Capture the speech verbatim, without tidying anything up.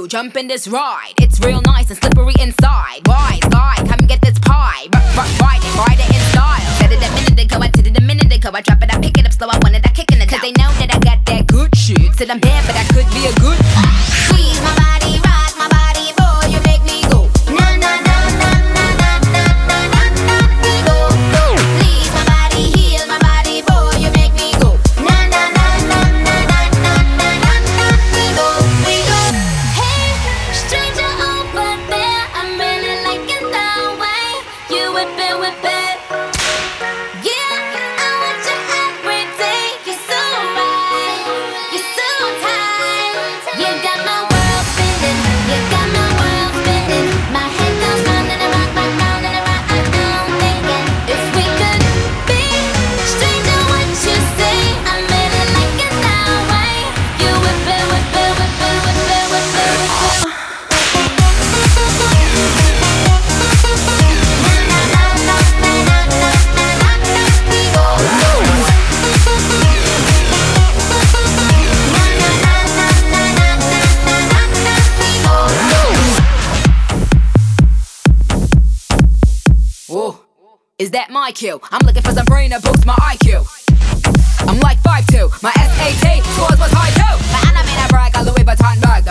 you, jump in this ride. It's real nice and slippery inside. Wise guy, come get this pie. R- r- ride it, ride it in style. Said it a minute ago, I did it a minute ago. I drop it, I pick it up slow, I wanted that kick in the Cause they know that I got that good shit. Said I'm bad, but I could be a good. Squeeze my body, rock my body, boy, you make me go. Na na na na na na na na na na me go. Please my body, heal my body, boy, you make me go. Na na na na na na na na na na me go. We go. Hey, stranger over there, I'm really liking the way you whip it, whip it. Yeah, I want you every day. You're so right, you're so tight. You got my world spinning, you got my world spinning. My head goes round and around, round, round and around. I know I'm thinking if we could be stranger, what you say? I'm really liking that way you whip it, whip it, whip it, whip it, whip it, whip it. Ooh, is that my cue? I'm looking for some brain to boost my I Q. I'm like five two, my S A T scores was high too. My anime brag, got Louis Vuitton bag.